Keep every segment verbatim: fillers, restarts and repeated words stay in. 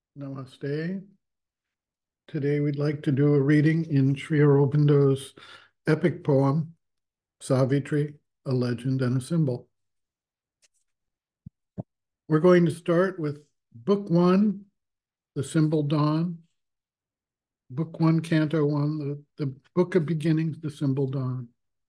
Namaste. Today we'd like to do a reading in Sri Aurobindo's epic poem, Savitri, a Legend and a Symbol. We're going to start with Book One, The Symbol Dawn, Book One, Canto One, the, the Book of Beginnings, The Symbol Dawn.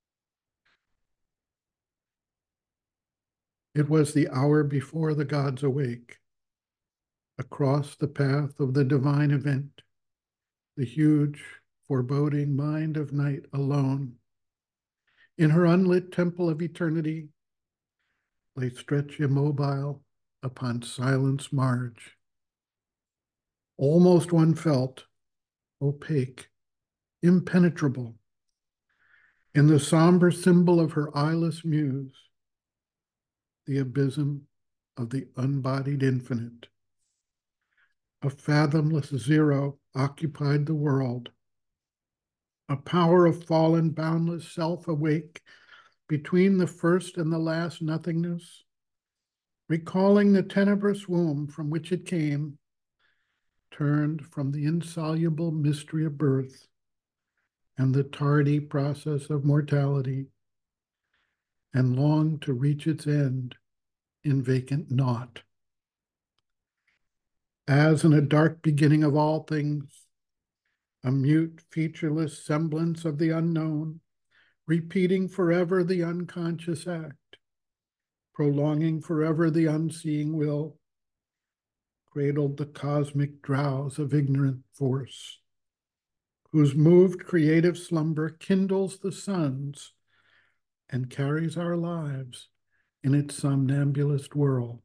It was the hour before the gods awake. Across the path of the divine event, the huge, foreboding mind of night alone, in her unlit temple of eternity, lay stretched immobile upon silence marge. Almost one felt opaque, impenetrable, in the somber symbol of her eyeless muse, the abysm of the unbodied infinite. A fathomless zero occupied the world, a power of fallen, boundless self awake between the first and the last nothingness, recalling the tenebrous womb from which it came, turned from the insoluble mystery of birth and the tardy process of mortality, and longed to reach its end in vacant naught. As in a dark beginning of all things, a mute, featureless semblance of the unknown, repeating forever the unconscious act, prolonging forever the unseeing will, cradled the cosmic drowse of ignorant force, whose moved creative slumber kindles the suns and carries our lives in its somnambulist whirl.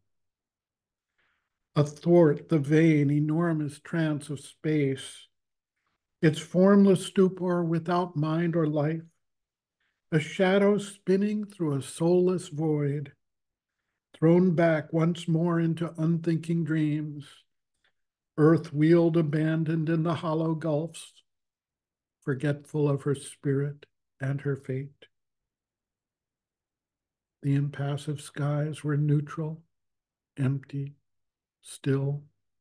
Athwart the vain, enormous trance of space, its formless stupor without mind or life, a shadow spinning through a soulless void, thrown back once more into unthinking dreams, earth wheeled abandoned in the hollow gulfs, forgetful of her spirit and her fate. The impassive skies were neutral, empty, still.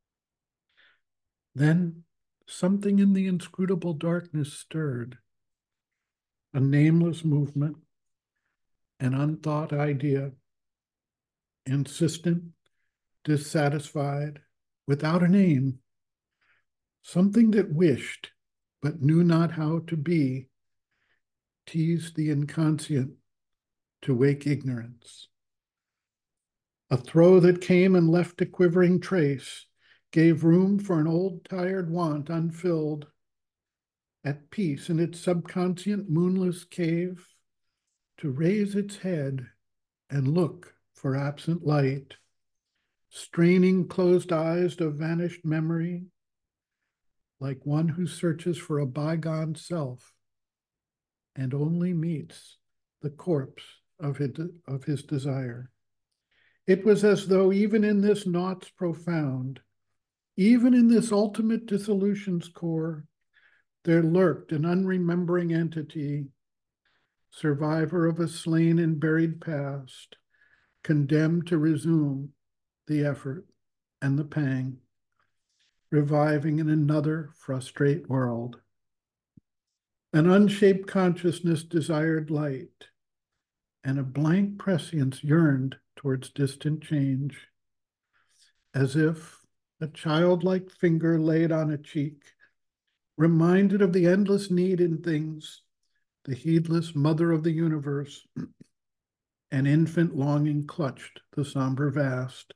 Then something in the inscrutable darkness stirred, a nameless movement, an unthought idea, insistent, dissatisfied, without a name, something that wished but knew not how to be, teased the inconscient to wake ignorance. A throe that came and left a quivering trace, gave room for an old tired want unfilled, at peace in its subconscient moonless cave, to raise its head and look for absent light, straining closed eyes to vanished memory, like one who searches for a bygone self and only meets the corpse of his, of his desire. It was as though even in this naught's profound, even in this ultimate dissolution's core, there lurked an unremembering entity, survivor of a slain and buried past, condemned to resume the effort and the pang, reviving in another frustrate world. An unshaped consciousness desired light, and a blank prescience yearned towards distant change, as if a childlike finger laid on a cheek, reminded of the endless need in things, the heedless mother of the universe, an infant longing clutched the somber vast.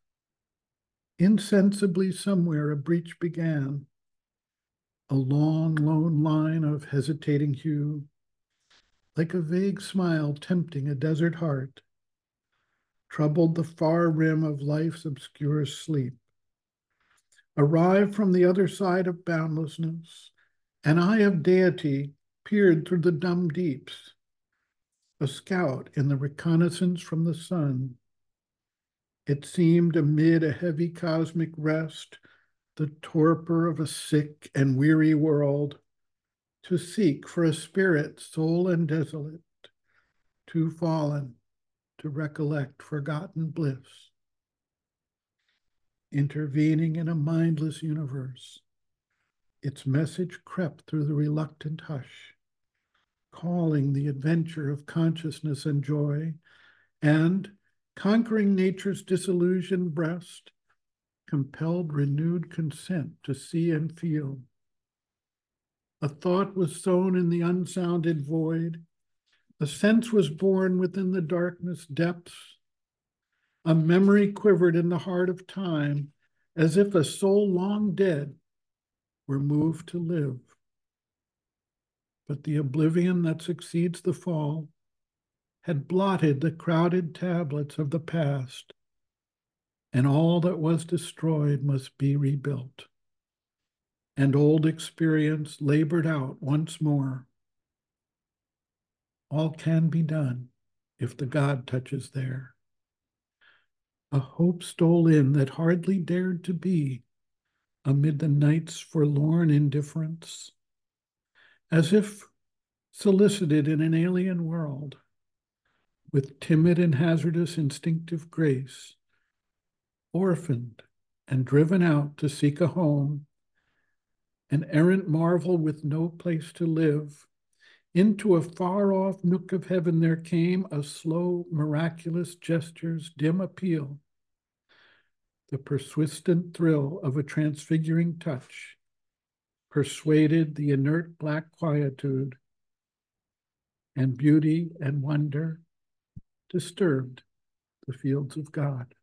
Insensibly somewhere a breach began, a long, lone line of hesitating hue, like a vague smile tempting a desert heart, troubled the far rim of life's obscure sleep. Arrived from the other side of boundlessness, an eye of deity peered through the dumb deeps, a scout in the reconnaissance from the sun. It seemed amid a heavy cosmic rest, the torpor of a sick and weary world, to seek for a spirit sole and desolate, too fallen to recollect forgotten bliss. intervening in a mindless universe. Its message crept through the reluctant hush, calling the adventure of consciousness and joy, and, conquering nature's disillusioned breast, compelled renewed consent to see and feel. A thought was sown in the unsounded void. A sense was born within the darkness depths. A memory quivered in the heart of time, as if a soul long dead were moved to live. But the oblivion that succeeds the fall had blotted the crowded tablets of the past, and all that was destroyed must be rebuilt. And old experience labored out once more. All can be done if the God touches there. A hope stole in that hardly dared to be amid the night's forlorn indifference, as if solicited in an alien world, with timid and hazardous instinctive grace, orphaned and driven out to seek a home, an errant marvel with no place to live. Into a far-off nook of heaven there came a slow, miraculous gesture's dim appeal, the persistent thrill of a transfiguring touch, persuaded the inert black quietude, and beauty and wonder disturbed the fields of God.